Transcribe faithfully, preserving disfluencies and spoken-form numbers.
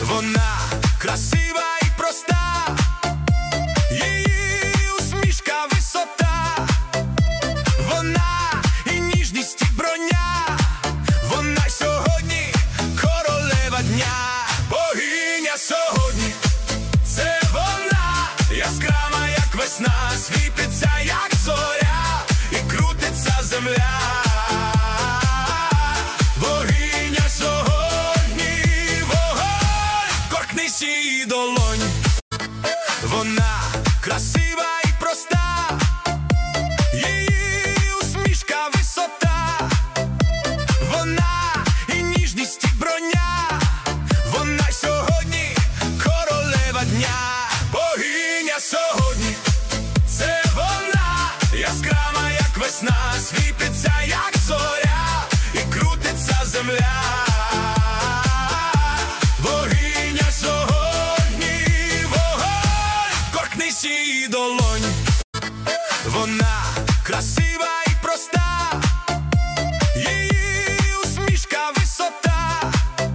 Вона красива і проста, її усмішка висота, вона і ніжність, і броня, вона сьогодні королева дня. Богиня сьогодні – це вона, яскрава, як весна, світиться, як зоря, і крутиться земля. Богиня сьогодні – вогонь, торкнись її долонь. Вона красива і проста, її усмішка висота, вона і ніжність, і броня, вона сьогодні королева дня. Богиня сьогодні – це вона, яскрава, як весна, світиться, як зоря, і крутиться земля. Богиня сьогодні – вогонь, торкнись її долонь. Вона красива